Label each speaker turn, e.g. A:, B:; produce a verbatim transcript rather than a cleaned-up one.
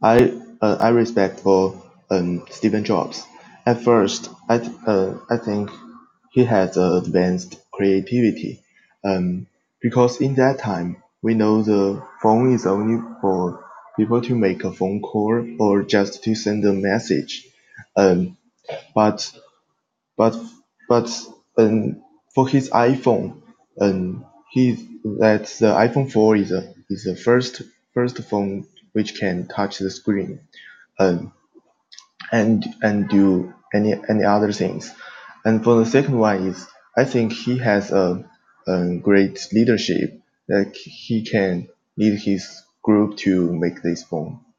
A: I uh, I respect for um, Stephen Jobs. At first, I th- uh, I think he has uh, advanced creativity. Um, because in that time we know the phone is only for people to make a phone call or just to send a message. Um, but but but um, for his iPhone, um, he that the iPhone four is a is the first first phone which can touch the screen, um, and and do any any other things. And for the second one is I think he has a, a great leadership. Like he can lead his group to make this phone.